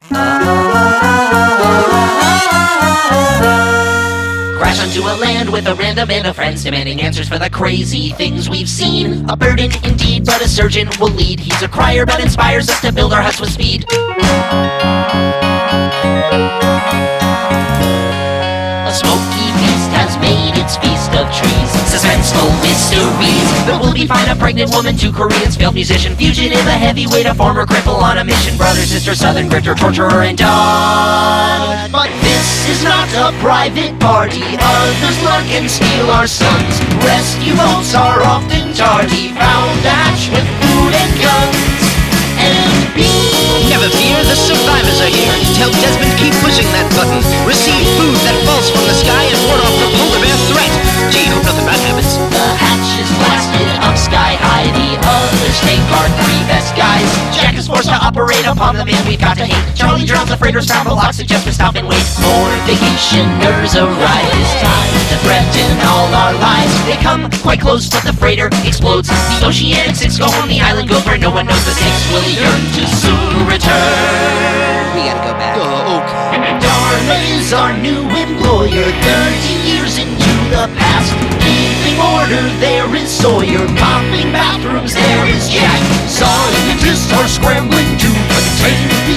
Crash onto a land with a random band of friends, demanding answers for the crazy things we've seen. A burden indeed, but a surgeon will lead. He's a crier but inspires us to build our huts with speed. A smoky feast has made its feast of trees, suspenseful mysteries. But we'll be fine, a pregnant woman, 2 Koreans, failed musician, fugitive, a heavyweight, a former cripple on a mission, brother, sister, southern grifter, torturer, and dog. But this is not a private party. Others lurk and steal our sons. Rescue boats are often tardy, found hatched with food and guns. Never fear, the survivors are here. Tell Desmond keep pushing that button. Receive food that falls from the sky and ward off the polar bear threat. Gee, hope nothing bad happens. The hatch is blasted up sky high. The others take our 3 best guys. Jack is forced to operate upon the man we've got to hate. Charlie drowns the freighter's found, but Locke suggests we stop and wait. More vacationers arrive. It's time to threaten all our lives. They come quite close, but the freighter explodes. The Oceanic Six go on the island, goes where no one knows. The Six will yearn to soon return. We gotta go back. Okay. Dharma is our new employer, 30 years into the past. Keeping order, there is Sawyer. Mopping bathrooms, there is Jack. Scientists are scrambling to contain the